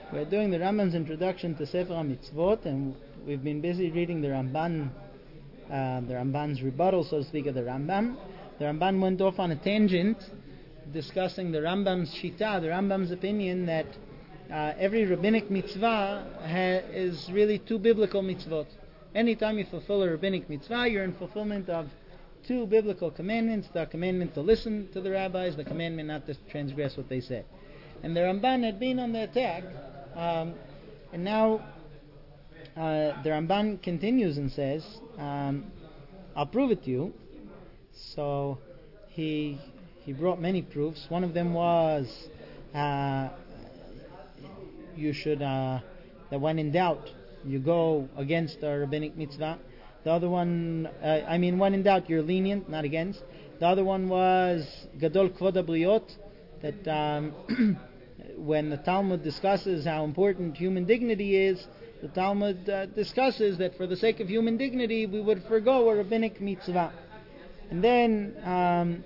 We're doing the Rambam's introduction to Sefer HaMitzvot, and we've been busy reading the Ramban's rebuttal, so to speak, of the Rambam. The Ramban went off on a tangent, discussing the Rambam's shita, the Rambam's opinion that every rabbinic mitzvah is really two biblical mitzvot. Anytime you fulfill a rabbinic mitzvah, you're in fulfillment of two biblical commandments: the commandment to listen to the rabbis, the commandment not to transgress what they say. And the Ramban had been on the attack, and now the Ramban continues and says, I'll prove it to you. So he brought many proofs. One of them was you should that when in doubt you go against a rabbinic mitzvah. The other one, when in doubt you're lenient, not against. The other one was Gadol Kvod HaBriot, that when the Talmud discusses how important human dignity is, the Talmud discusses that for the sake of human dignity we would forgo a rabbinic mitzvah. And then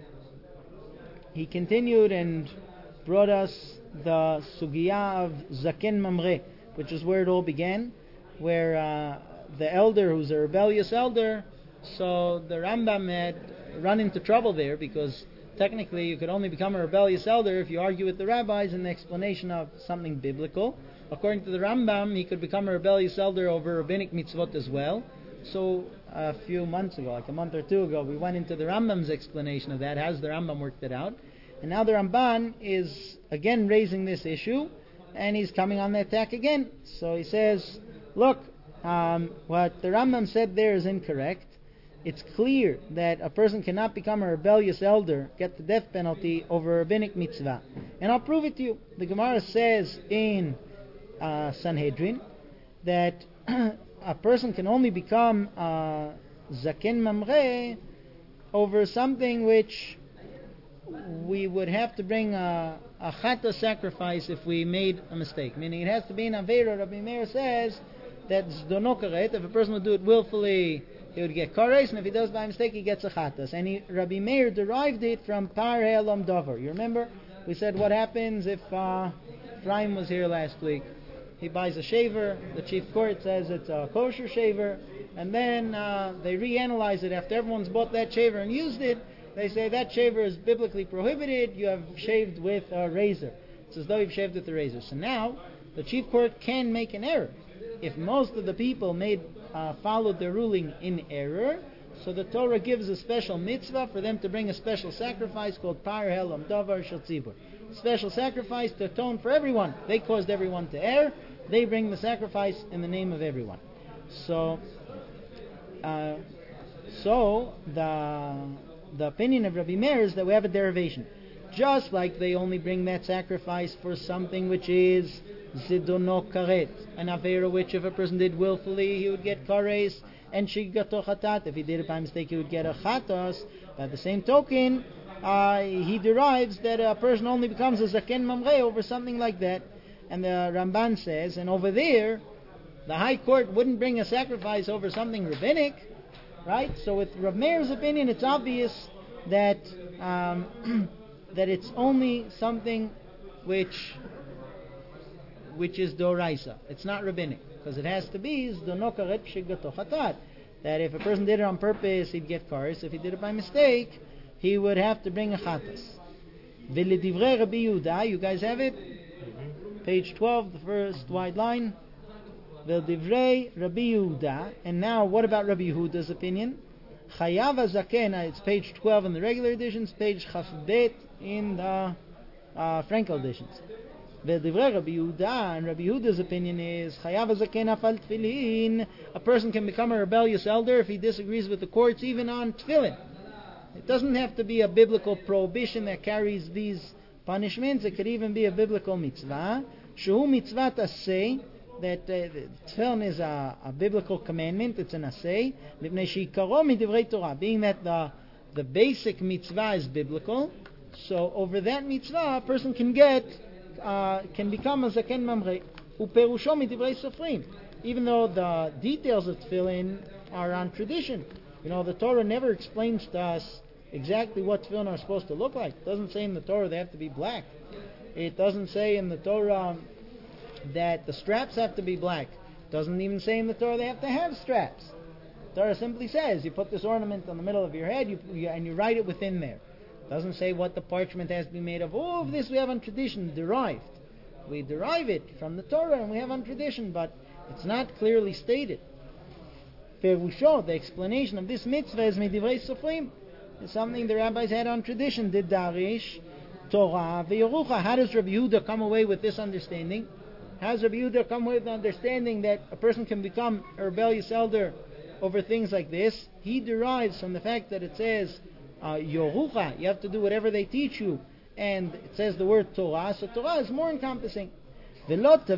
he continued and brought us the sugya of Zaken Mamre, which is where it all began, where the elder, who's a rebellious elder, so the Rambam had run into trouble there, because technically you could only become a rebellious elder if you argue with the rabbis in the explanation of something biblical. According to the Rambam, he could become a rebellious elder over rabbinic mitzvot as well. So a few months ago, like a month or two ago, we went into the Rambam's explanation of that. How's the Rambam worked it out? And now the Ramban is again raising this issue, and he's coming on the attack again. So he says, look, what the Rambam said there is incorrect. It's clear that a person cannot become a rebellious elder, get the death penalty over a rabbinic mitzvah. And I'll prove it to you. The Gemara says in Sanhedrin that a person can only become Zaken Mamre over something which we would have to bring a chata sacrifice if we made a mistake. Meaning it has to be an Aveira. Rabbi Meir says that Zdono Karet, if a person would do it willfully, he would get kares, and if he does by mistake, he gets a chatas. And Rabbi Meir derived it from Par He'elam Dover. You remember? We said what happens if Ephraim was here last week. He buys a shaver, the chief court says it's a kosher shaver, and then they reanalyze it after everyone's bought that shaver and used it. They say that shaver is biblically prohibited, you have shaved with a razor. It's as though you've shaved with a razor. So now, the chief court can make an error. If most of the people followed their ruling in error, so the Torah gives a special mitzvah for them to bring a special sacrifice called Par Helam Davar Shel Tzibur. Special sacrifice to atone for everyone. They caused everyone to err. They bring the sacrifice in the name of everyone. So the opinion of Rabbi Meir is that we have a derivation. Just like they only bring that sacrifice for something which is Zidono Karet, an Avera which if a person did willfully he would get Kares and Shigato Chatat. If he did it by mistake he would get a Chatas. By the same token, he derives that a person only becomes a Zaken Mamre over something like that. And the Ramban says, and over there, the High Court wouldn't bring a sacrifice over something rabbinic, right? So with Rav Meir's opinion, it's obvious that that it's only something which is doraisa. It's not rabbinic, because it has to be zdonokaret shigato chatat. That if a person did it on purpose, he'd get kares. If he did it by mistake, he would have to bring a chatas. V'ledivrei Rabbi Yehuda, you guys have it? Page 12, the first wide line. V'ledivrei Rabbi Yehuda. And now, what about Rabbi Yehuda's opinion? Chayav HaZaken, it's page 12 in the regular editions, page Chafbet in the Frankel editions. V'ledivrei Rabbi Yehuda, and Rabbi Yehuda's opinion is Chayav HaZaken afal tefillin. A person can become a rebellious elder if he disagrees with the courts, even on tefillin. It doesn't have to be a biblical prohibition that carries these punishments. It could even be a biblical mitzvah. Shehu mitzvah taseh, that tefillin is a biblical commandment. It's an aseh. Mipnei sheikaro midivrei Torah, being that the basic mitzvah is biblical. So over that mitzvah, a person can become a zaken mamre. Uperusho midivrei sofrim. Even though the details of tefillin are on tradition. You know, the Torah never explains to us exactly what tefillin are supposed to look like. It doesn't say in the Torah they have to be black. It doesn't say in the Torah that the straps have to be black. Doesn't even say in the Torah they have to have straps. The Torah simply says you put this ornament on the middle of your head and you write it within there. Doesn't say what the parchment has to be made of. All of this we have on tradition derived. We derive it from the Torah and we have on tradition, but it's not clearly stated. Perusho, the explanation of this mitzvah is midivrei sofrim. It's something the rabbis had on tradition. Did Darish, Torah, ve'yerucha. How does Rabbi Yehuda come away with this understanding? How does Rabbi Yehuda come away with the understanding that a person can become a rebellious elder over things like this? He derives from the fact that it says, Yorucha, you have to do whatever they teach you. And it says the word Torah, so Torah is more encompassing. And don't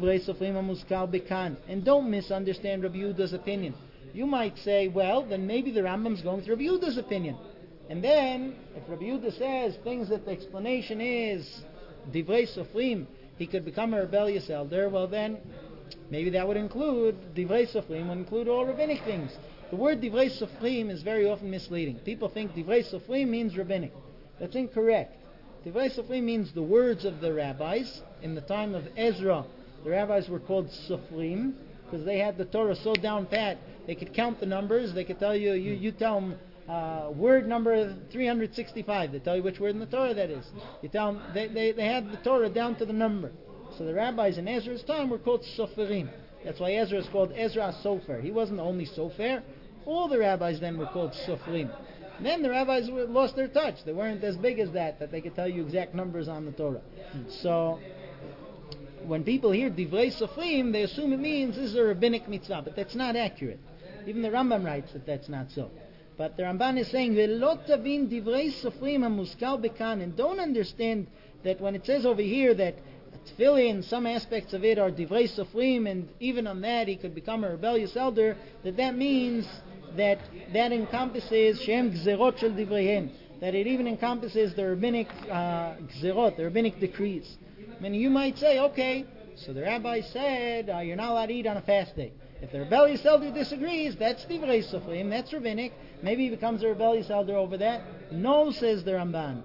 misunderstand Rabbi Yehuda's opinion. You might say, well, then maybe the Rambam's going to Rabbi Yehuda's opinion. And then, if Rabbi Yehuda says things that the explanation is Divrei Sofrim, he could become a rebellious elder, well then, maybe that would include, Divrei Sofrim would include all rabbinic things. The word Divrei Sofrim is very often misleading. People think Divrei Sofrim means rabbinic. That's incorrect. Divrei Sofrim means the words of the rabbis. In the time of Ezra, the rabbis were called Sofrim, because they had the Torah so down pat, they could count the numbers, they could tell you, you tell them, word number 365, they tell you which word in the Torah that is. You tell them, they had the Torah down to the number. So the rabbis in Ezra's time were called Soferim. That's why Ezra is called Ezra Sofer. He wasn't the only Sofer. All the rabbis then were called Soferim. Then the rabbis lost their touch. They weren't as big as that they could tell you exact numbers on the Torah. So when people hear Divrei Sofrim, they assume it means this is a rabbinic mitzvah, but that's not accurate. Even the Rambam writes that that's not so. But the Ramban is saying, "Ve'lo tavin divrei sofrim hamuskal bekan," and don't understand that when it says over here that tefillin, some aspects of it are divrei sofrim, and even on that he could become a rebellious elder, that means that encompasses shem gzerot shel divreihem, that it even encompasses the rabbinic gzerot, the rabbinic decrees. I mean, you might say, okay, so the rabbi said you're not allowed to eat on a fast day. If the rebellious elder disagrees, that's divrei sofrim, that's rabbinic. Maybe he becomes a rebellious elder over that. No, says the Ramban.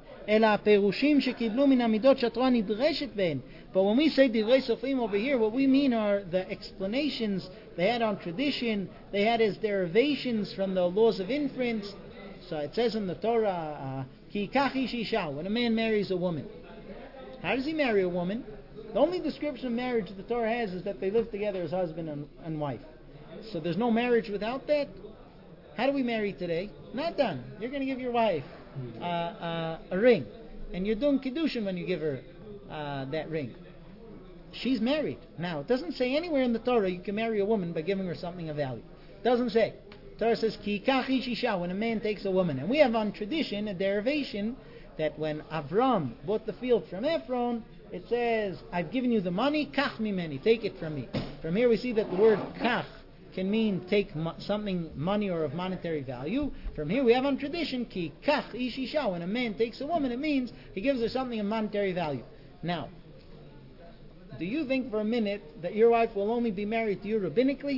But when we say divrei sofrim over here, what we mean are the explanations they had on tradition. They had as derivations from the laws of inference. So it says in the Torah, ki kachi shisha, when a man marries a woman. How does he marry a woman? The only description of marriage the Torah has is that they live together as husband and wife. So there's no marriage without that. How do we marry today? Not done. You're going to give your wife a ring, and you're doing kiddushin when you give her that ring. She's married. Now, it doesn't say anywhere in the Torah you can marry a woman by giving her something of value. It doesn't say. The Torah says ki kachi shisha, when a man takes a woman. And we have on tradition a derivation that when Avram bought the field from Ephron, it says, I've given you the money, kach mimeni, take it from me. From here we see that the word kach can mean take something, money or of monetary value. From here we have on tradition, ki kach ish isha, when a man takes a woman, it means he gives her something of monetary value. Now, do you think for a minute that your wife will only be married to you rabbinically?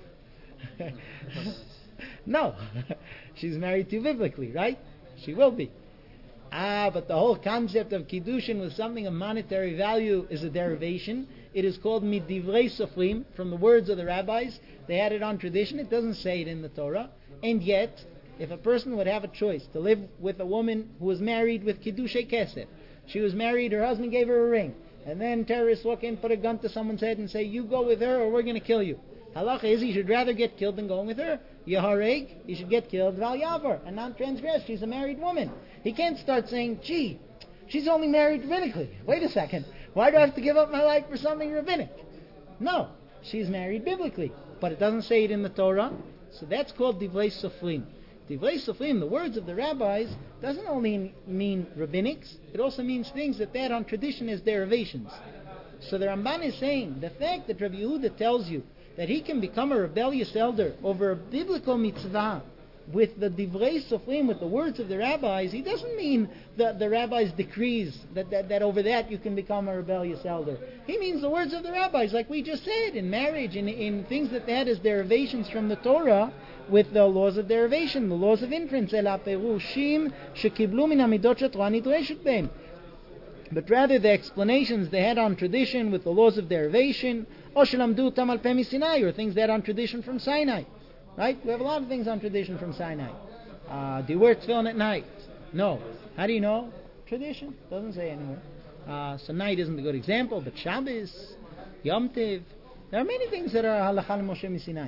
No. She's married to you biblically, right? She will be. But the whole concept of kiddushin with something of monetary value is a derivation. It is called midivrei sofrim, from the words of the rabbis. They had it on tradition. It doesn't say it in the Torah. And yet, if a person would have a choice to live with a woman who was married with kiddushay kesef, she was married, her husband gave her a ring, and then terrorists walk in, put a gun to someone's head and say, you go with her or we're going to kill you. Halacha is he should rather get killed than going with her. Yahareg, he should get killed val yavar and not transgress. She's a married woman. He can't start saying, gee, she's only married rabbinically. Wait a second. Why do I have to give up my life for something rabbinic? No, she's married biblically. But it doesn't say it in the Torah. So that's called divrei sofrim. Divrei sofrim, the words of the rabbis, doesn't only mean rabbinics. It also means things that they had on tradition as derivations. So the Ramban is saying, the fact that Rabbi Yehuda tells you that he can become a rebellious elder over a biblical mitzvah with the divrei sofrim, with the words of the rabbis, he doesn't mean the rabbis' decrees that over that you can become a rebellious elder. He means the words of the rabbis, like we just said, in marriage, in things that they had as derivations from the Torah, with the laws of derivation, the laws of inference. but rather the explanations they had on tradition with the laws of derivation, or things they had on tradition from Sinai. Right? We have a lot of things on tradition from Sinai. Do you wear tefillin at night? No. How do you know? Tradition. Doesn't say anywhere. So night isn't a good example, but Shabbos, Yom Tiv, there are many things that are halacha Moshe Sinai.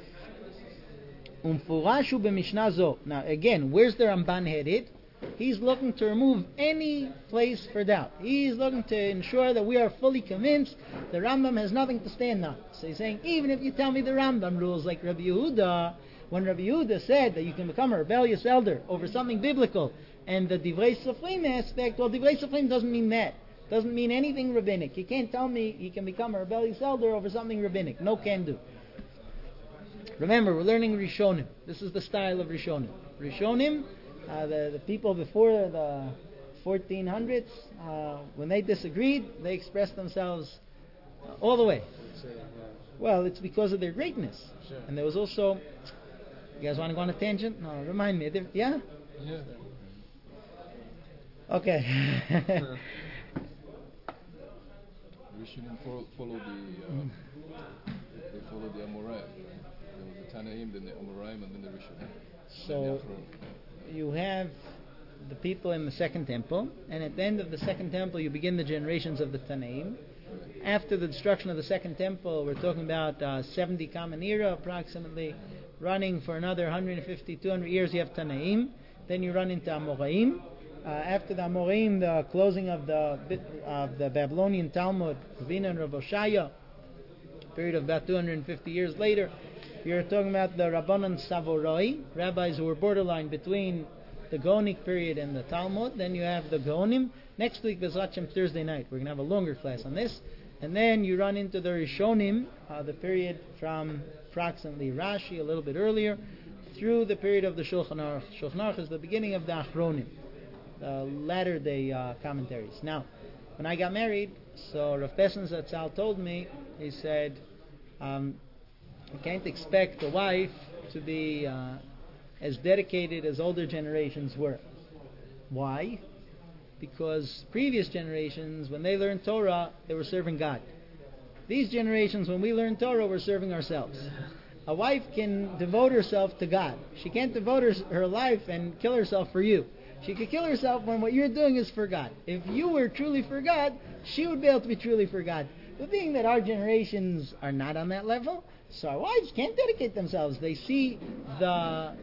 Umfurashu b'mishnah zo. Now again, where's the Ramban headed? He's looking to remove any place for doubt. He's looking to ensure that we are fully convinced the Rambam has nothing to stand on. So he's saying, even if you tell me the Rambam rules like Rabbi Yehuda, when Rabbi Yehuda said that you can become a rebellious elder over something biblical, and the Divrei Sofrim aspect, well, Divrei Sofrim doesn't mean that. Doesn't mean anything rabbinic. You can't tell me he can become a rebellious elder over something rabbinic. No can do. Remember, we're learning Rishonim. This is the style of Rishonim. Rishonim, the people before the 1400s, when they disagreed, they expressed themselves all the way. Well, it's because of their greatness. Sure. And there was also... You guys want to go on a tangent? No, remind me. Yeah? Yeah. Okay. We shouldn't follow they follow the Amoraim. There was the Tanaim, then the Amoraim, and then the Rishonim. So you have the people in the Second Temple, and at the end of the Second Temple you begin the generations of the Tanaim. After the destruction of the Second Temple, we're talking about 70 Common Era approximately, running for another 150, 200 years. You have Tanaim. Then you run into Amoraim. After the Amoraim, the closing of the Babylonian Talmud, Ravina and Rav Oshaya, period of about 250 years later, you're talking about the Rabbanan Savoroi, rabbis who were borderline between the Gaonic period and the Talmud. Then you have the Gaonim. Next week, Bezrat Hashem, Thursday night, we're going to have a longer class on this. And then you run into the Rishonim, the period from approximately Rashi, a little bit earlier, through the period of the Shulchan Aruch. Shulchan Aruch is the beginning of the Achronim, the latter day commentaries. Now, when I got married, so Rav Pessens Zatzal told me, he said, you can't expect a wife to be as dedicated as older generations were. Why? Because previous generations, when they learned Torah, they were serving God. These generations, when we learn Torah, we're serving ourselves. A wife can devote herself to God. She can't devote her life and kill herself for you. She could kill herself when what you're doing is for God. If you were truly for God, she would be able to be truly for God. But being that our generations are not on that level, so our wives can't dedicate themselves. They see the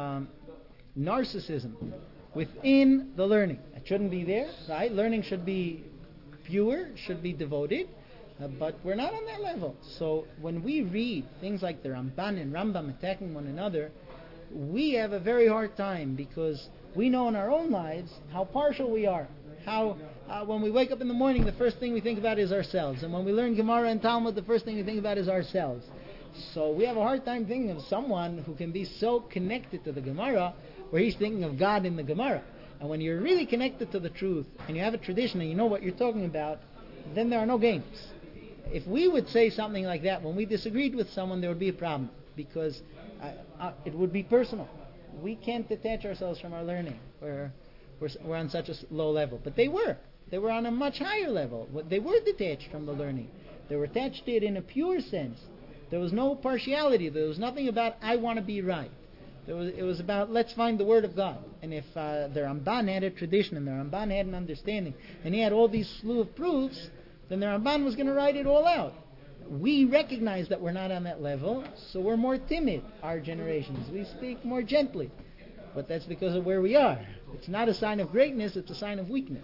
narcissism within the learning. It shouldn't be there, right? Learning should be pure, should be devoted, but we're not on that level. So when we read things like the Ramban and Rambam attacking one another, we have a very hard time because we know in our own lives how partial we are. How when we wake up in the morning, the first thing we think about is ourselves. And when we learn Gemara and Talmud, the first thing we think about is ourselves. So we have a hard time thinking of someone who can be so connected to the Gemara where he's thinking of God in the Gemara. And when you're really connected to the truth and you have a tradition and you know what you're talking about, then there are no games. If we would say something like that when we disagreed with someone, there would be a problem because it would be personal. We can't detach ourselves from our learning. We're on such a low level. But they were. They were on a much higher level. They were detached from the learning. They were attached to it in a pure sense. There was no partiality. There was nothing about, I want to be right. It was about, let's find the Word of God. And if the Ramban had a tradition and the Ramban had an understanding and he had all these slew of proofs, then the Ramban was going to write it all out. We recognize that we're not on that level, so we're more timid, our generations. We speak more gently. But that's because of where we are. It's not a sign of greatness, it's a sign of weakness.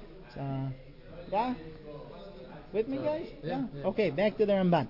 Yeah? With me, guys? Yeah. Okay, back to the Ramban.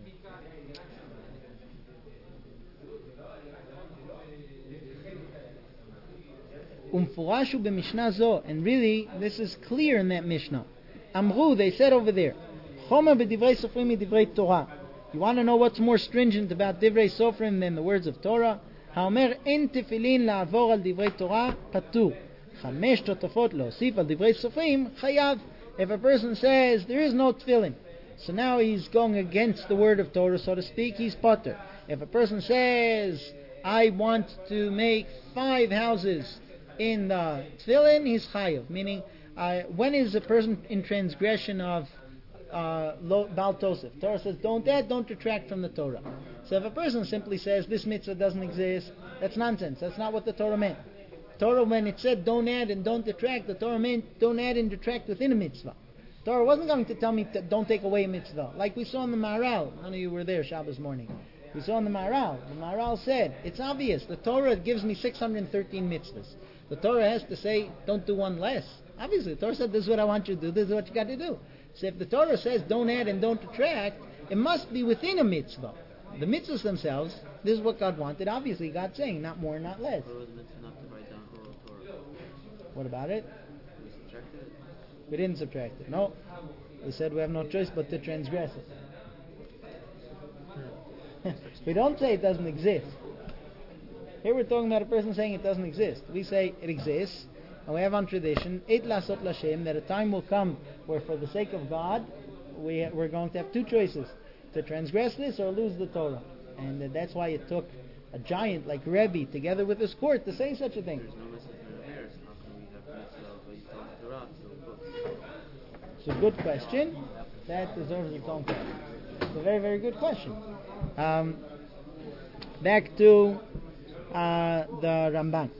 Umfurashu b'mishnah zo, and really, this is clear in that Mishnah. Amru, they said over there, Chomer b'divrei sofrim midivrei Torah. You want to know what's more stringent about divrei sofrim than the words of Torah? Haomer en tefillin la'avor al divrei Torah patur. Chamesh totafot leosif al divrei sofrim chayav. If a person says there is no tefillin, so now he's going against the word of Torah, so to speak, he's potter. If a person says, I want to make 5 houses in the tefillin, he's chayav, meaning when is a person in transgression of Baal Tosef? Torah says, don't add, don't detract from the Torah. So if a person simply says, this mitzvah doesn't exist, that's nonsense. That's not what the Torah meant. Torah, when it said, don't add and don't detract, the Torah meant, don't add and detract within a mitzvah. Torah wasn't going to tell me, don't take away a mitzvah. Like we saw in the Maharal. None of you were there Shabbos morning. We saw in the Maharal. The Maharal said, it's obvious. The Torah gives me 613 mitzvahs. The Torah has to say, don't do one less. Obviously, the Torah said, this is what I want you to do, this is what you got to do. So if the Torah says, don't add and don't detract, it must be within a mitzvah. The mitzvahs themselves, this is what God wanted. Obviously, God's saying, not more, not less. What about it? We didn't subtract it. No. We said we have no choice but to transgress it. We don't say it doesn't exist. Here we're talking about a person saying it doesn't exist. We say it exists, and we have on tradition, Et lasot lashem, that a time will come where for the sake of God, we're going to have two choices. To transgress this or lose the Torah. And that's why it took a giant like Rebbe together with his court to say such a thing. It's a good question. That deserves its own question. It's a very, very good question. Back to the Ramban.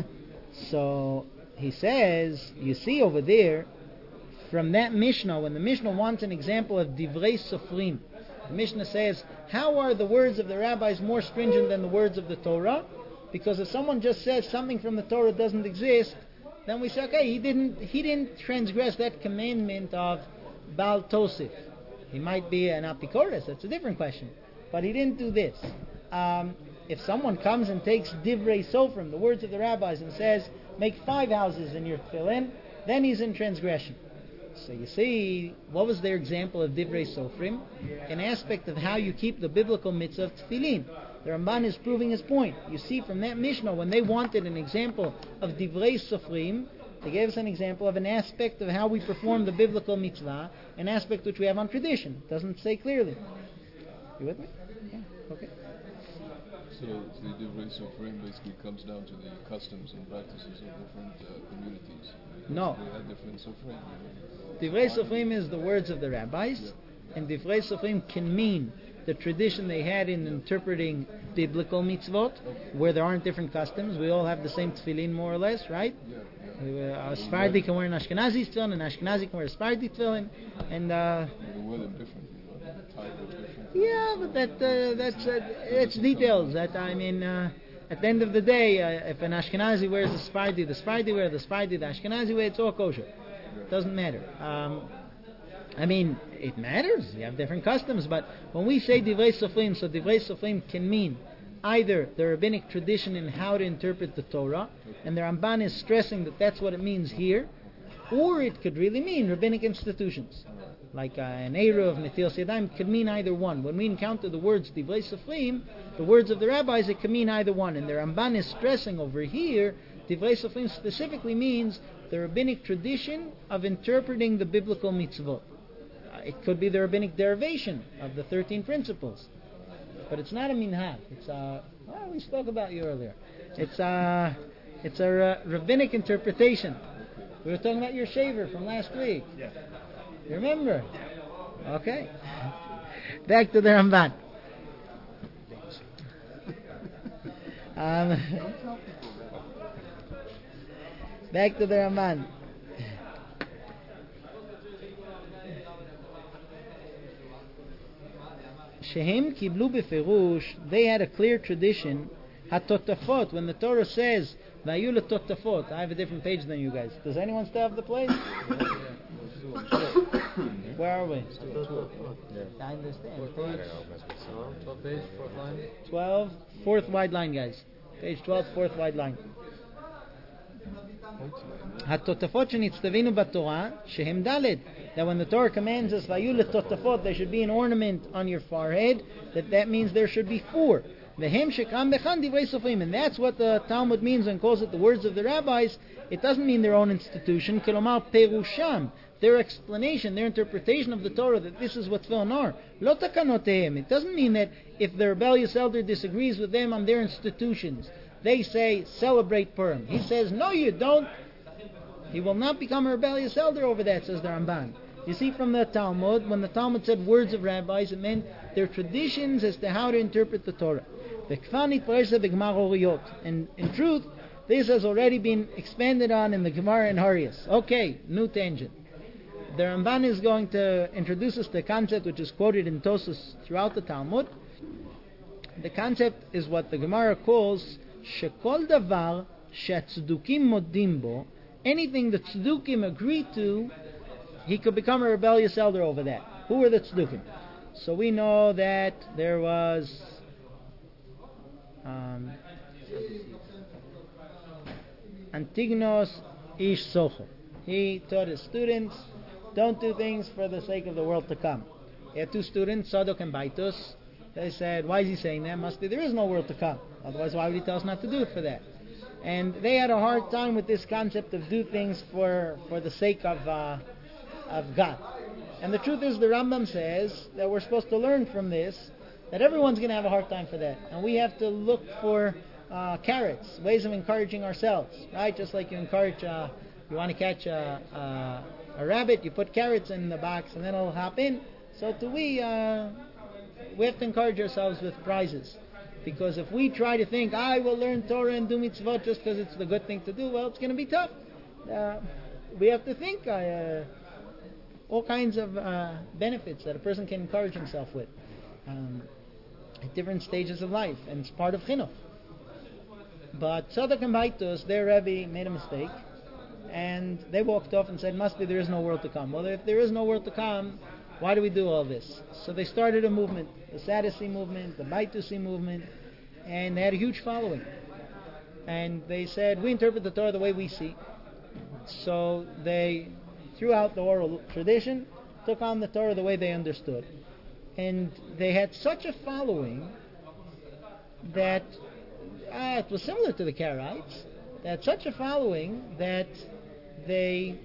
So he says, you see over there, from that Mishnah, when the Mishnah wants an example of Divrei Sofrim, the Mishnah says, how are the words of the rabbis more stringent than the words of the Torah? Because if someone just says something from the Torah doesn't exist, then we say, okay, he didn't transgress that commandment of Baal Tosef. He might be an Apikoros, that's a different question. But he didn't do this. If someone comes and takes Divrei Sofrim, the words of the rabbis, and says, make 5 houses in your tefillin, then he's in transgression. So you see, what was their example of Divrei Sofrim? An aspect of how you keep the biblical mitzvah of tefillin. The Ramban is proving his point. You see, from that Mishnah, when they wanted an example of Divrei Sofrim, they gave us an example of an aspect of how we perform the biblical mitzvah, an aspect which we have on tradition. It doesn't say clearly. You with me? Yeah, okay. So the Divrei Sofrim basically comes down to the customs and practices of different communities. No. They had different Sofrim. Divrei Sofrim is the words of the rabbis, and Divrei Sofrim can mean the tradition they had in interpreting biblical mitzvot, where there aren't different customs. We all have the same tefillin, more or less, right? A Sephardi can wear an Ashkenazi tefillin, an Ashkenazi can wear a Sephardi tefillin, and they wear them different. The type is different. Yeah, but that's details. That I mean, at the end of the day, if an Ashkenazi wears the Sephardi wear the Sephardi, the Ashkenazi wear, it's all kosher. It doesn't matter. I mean, it matters. You have different customs, but when we say Divrei Sofrim, so Divrei Sofrim can mean either the rabbinic tradition in how to interpret the Torah, and the Ramban is stressing that that's what it means here, or it could really mean rabbinic institutions. Like an Eruv, Netilas Yadayim, could mean either one. When we encounter the words Divrei Sofrim, the words of the rabbis, it can mean either one. And the Ramban is stressing over here, Divrei Sofrim specifically means the rabbinic tradition of interpreting the biblical mitzvot. It could be the rabbinic derivation of the 13 principles. But it's not a minhag. It's we spoke about you earlier. It's a rabbinic interpretation. We were talking about your shaver from last week. Yeah. You remember? Okay. Back to the Ramban. Back to the Ramban. Shehem kiblu beferush, they had a clear tradition. Hatotafot, when the Torah says Vayu letotafot, I have a different page than you guys. Does anyone still have the place? Where are we? I understand. Page 12, fourth wide line, guys. Page 12, fourth wide line. Hatotafot shenitztavinu b'Torah shehem daled. That when the Torah commands us vayu letotafot, there should be an ornament on your forehead. That means there should be 4. Vehem shekam bechan divrei sofrim, and that's what the Talmud means when it calls it the words of the rabbis. It doesn't mean their own institution. Kelomar perusham, their explanation, their interpretation of the Torah, that this is what tefillin are. Lo takanotehem. It doesn't mean that if the rebellious elder disagrees with them on their institutions, they say celebrate Purim. He says no, you don't. He will not become a rebellious elder over that, says the Ramban. You see from the Talmud, when the Talmud said words of rabbis, it meant their traditions as to how to interpret the Torah. And in truth, this has already been expanded on in the Gemara and Harias. Okay, new tangent. The Ramban is going to introduce us to a concept which is quoted in Tosfos throughout the Talmud. The concept is what the Gemara calls Shekol Davar Shetzdukim Modim Bo. Anything the Tzdukim agree to, he could become a rebellious elder over that. Who were the Tzdukim? So we know that there was Antignos Ish Socho. He taught his students, don't do things for the sake of the world to come. He had two students, Sadok and Baitus. They said, why is he saying that? Must be there is no world to come. Otherwise, why would he tell us not to do it for that? And they had a hard time with this concept of do things for the sake of God. And the truth is, the Rambam says that we're supposed to learn from this, that everyone's going to have a hard time for that. And we have to look for carrots, ways of encouraging ourselves, right? Just like you encourage, you want to catch a rabbit, you put carrots in the box and then it'll hop in. So we have to encourage ourselves with prizes. Because if we try to think, I will learn Torah and do mitzvot just because it's the good thing to do, well, it's going to be tough. We have to think all kinds of benefits that a person can encourage himself with at different stages of life, and it's part of chinuch. But Tzadok and Baitus, their Rebbe made a mistake, and they walked off and said, must be there is no world to come. Well, if there is no world to come, why do we do all this? So they started a movement, the Sadducee movement, the Baitusi movement, and they had a huge following. And they said, we interpret the Torah the way we see. So they, throughout the oral tradition, took on the Torah the way they understood. And they had such a following that it was similar to the Karaites. They had such a following that they...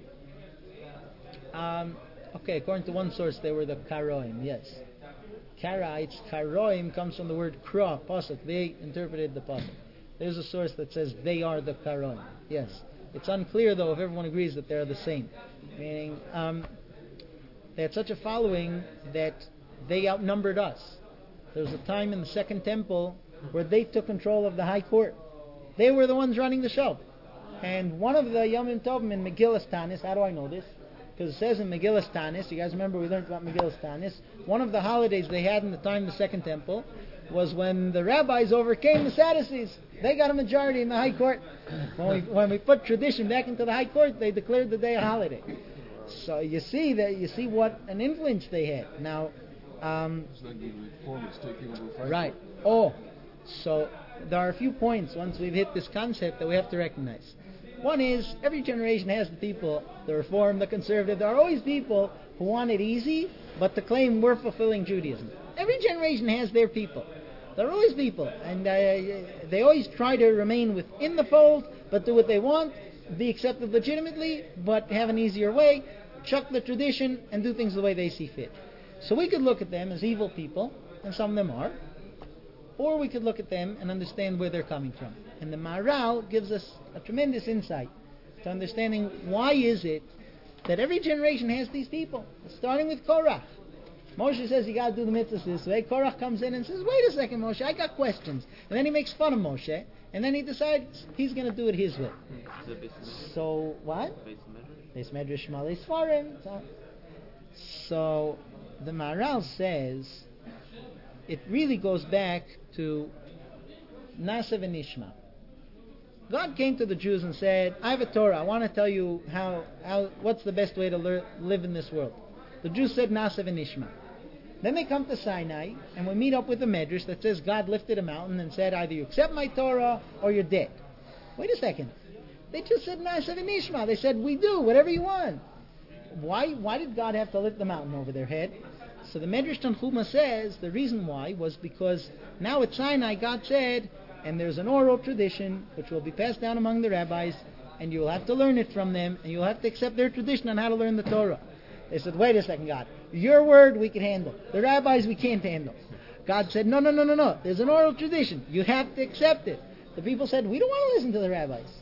according to one source, they were the Karoim, yes. Karaites, Karoim comes from the word Kra, Pasuk. They interpreted the Pasuk. There's a source that says they are the Karoim, yes. It's unclear, though, if everyone agrees that they're the same. Meaning, they had such a following that they outnumbered us. There was a time in the Second Temple where they took control of the High Court. They were the ones running the show. And one of the Yomim Tovim in Megillas Tanis, how do I know this? Because it says in Megillas Tanis, you guys remember we learned about Megillas Tanis, one of the holidays they had in the time of the Second Temple was when the rabbis overcame the Sadducees. They got a majority in the High Court. When we put tradition back into the High Court, they declared the day a holiday. So you see what an influence they had. Now, it's like the reformers taking over. Right. So there are a few points once we've hit this concept that we have to recognize. One is, every generation has the people, the Reform, the Conservative. There are always people who want it easy, but to claim we're fulfilling Judaism. Every generation has their people. There are always people, and they always try to remain within the fold, but do what they want, be accepted legitimately, but have an easier way, chuck the tradition, and do things the way they see fit. So we could look at them as evil people, and some of them are, or we could look at them and understand where they're coming from. And the Maharal gives us a tremendous insight to understanding why is it that every generation has these people, starting with Korach. Moshe says you got to do the mitzvahs this way. Korach comes in and says, wait a second, Moshe, I got questions. And then he makes fun of Moshe, and then he decides he's going to do it his way. So, what? Beis Medrash Malei Sfarim. So, the Maharal says it really goes back to Nasa v'Nishma. God came to the Jews and said, I have a Torah. I want to tell you what's the best way to live in this world. The Jews said, Nasa v'Nishma. Then they come to Sinai, and we meet up with a medrash that says God lifted a mountain and said, either you accept my Torah or you're dead. Wait a second. They just said, Nasa v'Nishma. They said, we do, whatever you want. Why did God have to lift the mountain over their head? So the Medrash Tanchuma says the reason why was because now at Sinai God said, and there's an oral tradition which will be passed down among the rabbis, and you will have to learn it from them, and you'll have to accept their tradition on how to learn the Torah. They said, wait a second, God. Your word we can handle. The rabbis we can't handle. God said, no. There's an oral tradition. You have to accept it. The people said, we don't want to listen to the rabbis. He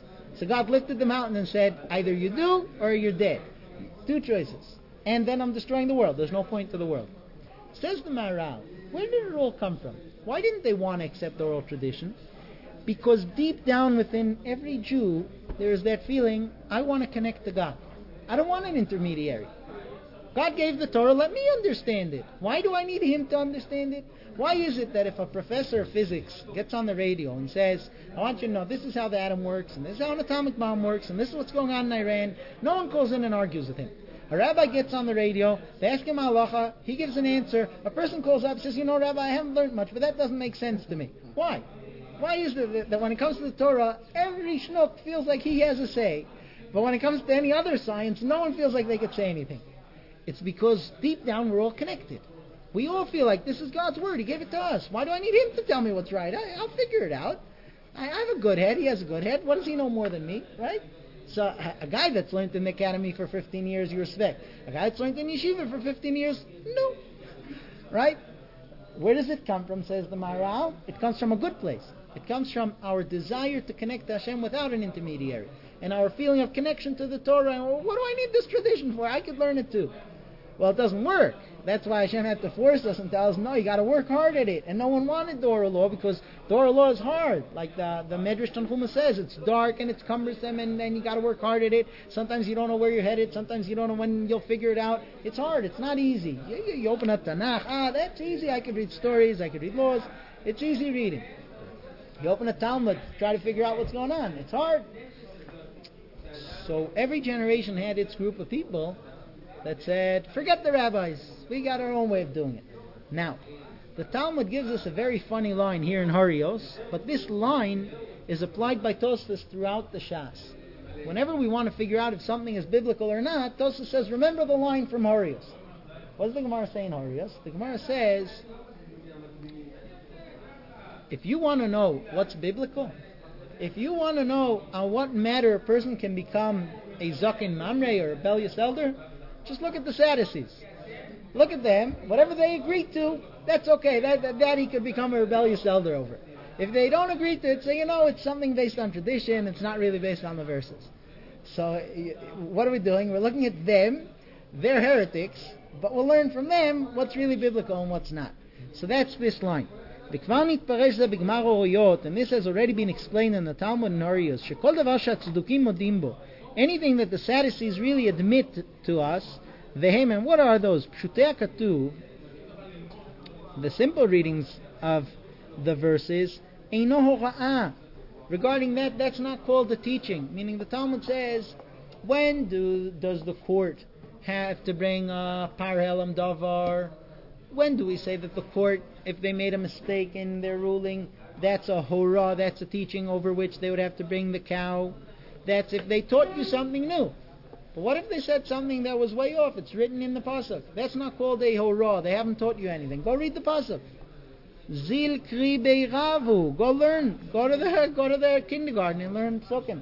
So God lifted the mountain and said, either you do or you're dead. Two choices. And then I'm destroying the world. There's no point to the world. Says the Maharal, where did it all come from? Why didn't they want to accept oral tradition? Because deep down within every Jew, there is that feeling, I want to connect to God. I don't want an intermediary. God gave the Torah, let me understand it. Why do I need Him to understand it? Why is it that if a professor of physics gets on the radio and says, I want you to know this is how the atom works, and this is how an atomic bomb works, and this is what's going on in Iran, no one calls in and argues with him. A rabbi gets on the radio, they ask him halacha, he gives an answer, a person calls up and says, Rabbi, I haven't learned much, but that doesn't make sense to me. Why? Why is it that when it comes to the Torah, every schnook feels like he has a say, but when it comes to any other science, no one feels like they could say anything? It's because deep down we're all connected. We all feel like this is God's word. He gave it to us. Why do I need Him to tell me what's right? I'll figure it out. I have a good head. He has a good head. What does he know more than me, right? So a guy that's learned in the academy for 15 years, you respect. A guy that's learned in yeshiva for 15 years, no. Right? Where does it come from, says the Maharal? It comes from a good place. It comes from our desire to connect to Hashem without an intermediary. And our feeling of connection to the Torah. And, what do I need this tradition for? I could learn it too. Well, it doesn't work. That's why Hashem had to force us and tell us, no, you got to work hard at it. And no one wanted the oral law because the oral law is hard. Like the Medrash Tanchuma says, it's dark and it's cumbersome and you got to work hard at it. Sometimes you don't know where you're headed. Sometimes you don't know when you'll figure it out. It's hard. It's not easy. You open up Tanakh. That's easy. I could read stories. I could read laws. It's easy reading. You open a Talmud, try to figure out what's going on. It's hard. So every generation had its group of people that said, forget the rabbis, we got our own way of doing it. Now, the Talmud gives us a very funny line here in Harios, but this line is applied by Tosfos throughout the Shas. Whenever we want to figure out if something is biblical or not, Tosfos says, remember the line from Harios. What does the Gemara say in Harios? The Gemara says, if you want to know what's biblical, if you want to know on what matter a person can become a Zaken Mamre or a Rebellious Elder, just look at the Sadducees. Look at them. Whatever they agree to, that's okay. That he could become a rebellious elder over. If they don't agree to it, say, it's something based on tradition. It's not really based on the verses. So what are we doing? We're looking at them. They're heretics. But we'll learn from them what's really biblical and what's not. So that's this line. And this has already been explained in the Talmud and Harios. Anything that the Sadducees really admit to us, and what are those? Pshutei HaKatuv, the simple readings of the verses, eino hora'ah. Regarding that, that's not called the teaching. Meaning the Talmud says, when does the court have to bring a parhelam davar? When do we say that the court, if they made a mistake in their ruling, that's a hora, that's a teaching over which they would have to bring the cow? That's if they taught you something new. But what if they said something that was way off? It's written in the pasuk. That's not called a hora. They haven't taught you anything. Go read the pasuk. Zil kri beiravu. Go learn. Go to their kindergarten and learn psukim.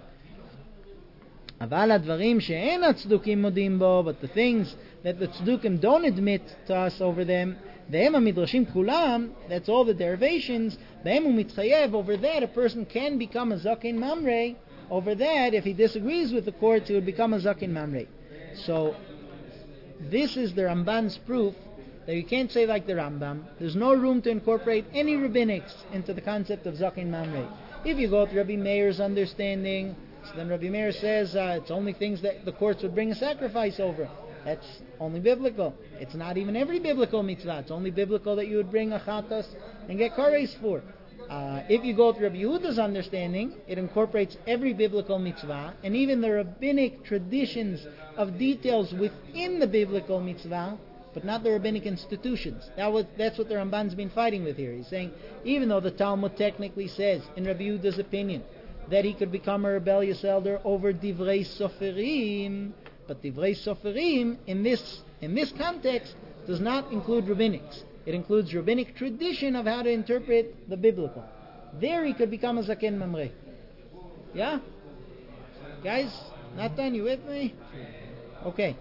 Aval advarim she'en tzdukim modim bo. But the things that the tzdukim don't admit to us over them, ve'em hamidrashim kulam. That's all the derivations. Ve'em umitchayev. Over that, a person can become a zaken mamrei. Over that, if he disagrees with the court, he would become a Zaken Mamrei. So, this is the Ramban's proof that you can't say like the Rambam. There's no room to incorporate any rabbinics into the concept of Zaken Mamrei. If you go to Rabbi Meir's understanding, so then Rabbi Meir says it's only things that the courts would bring a sacrifice over. That's only biblical. It's not even every biblical mitzvah. It's only biblical that you would bring a chatas and get kares for. If you go to Rabbi Yehuda's understanding, it incorporates every biblical mitzvah and even the rabbinic traditions of details within the biblical mitzvah, but not the rabbinic institutions. That's what the Ramban's been fighting with here. He's saying, even though the Talmud technically says, in Rabbi Yehuda's opinion, that he could become a rebellious elder over Divrei Soferim, but Divrei Soferim, in this context, does not include rabbinics. It includes rabbinic tradition of how to interpret the biblical. There he could become a Zaken Mamrei. Yeah? Guys, not done? You with me? Okay.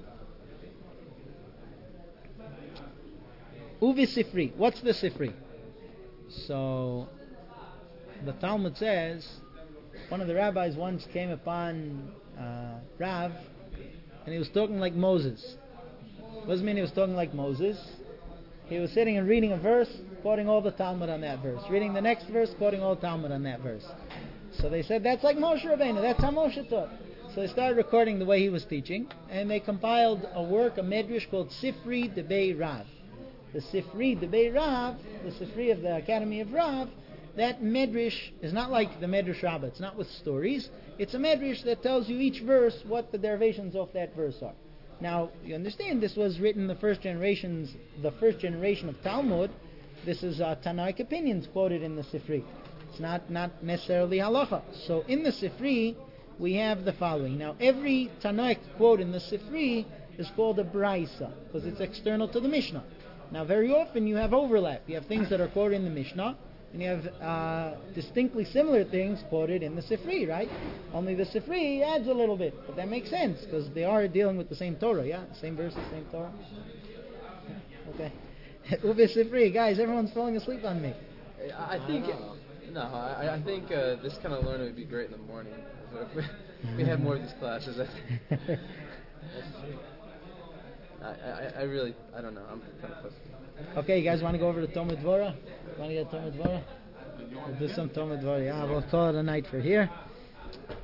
Uvi Sifri. What's the Sifri? So, the Talmud says, One of the rabbis once came upon Rav, and he was talking like Moses. What does it mean he was talking like Moses? He was sitting and reading a verse, quoting all the Talmud on that verse. Reading the next verse, quoting all Talmud on that verse. So they said, that's like Moshe Rabbeinu, that's how Moshe taught. So they started recording the way he was teaching, and they compiled a work, a medrash called Sifri Debei Rav. The Sifri Debei Rav, the Sifri of the Academy of Rav, that medrash is not like the Medrash Rabbah. It's not with stories. It's a medrash that tells you each verse what the derivations of that verse are. Now, you understand this was written the first generation of Talmud. This is Tanaic opinions quoted in the Sifri. It's not necessarily halacha. So in the Sifri, we have the following. Now, every Tanaic quote in the Sifri is called a Braisa, because it's external to the Mishnah. Now, very often you have overlap. You have things that are quoted in the Mishnah, and you have distinctly similar things quoted in the Sifri, right? Only the Sifri adds a little bit, but that makes sense, because they are dealing with the same Torah, yeah? Same verses, same Torah. Okay. Ube Sifri, guys, everyone's falling asleep on me. I think this kind of learning would be great in the morning. So if we had more of these classes. I don't know. I'm kind of pussy. Okay, you guys want to go over to Talmud Dvorah? Want to get Talmud Dvorah? We'll do some Talmud Dvorah. Yeah, we'll call it a night for here.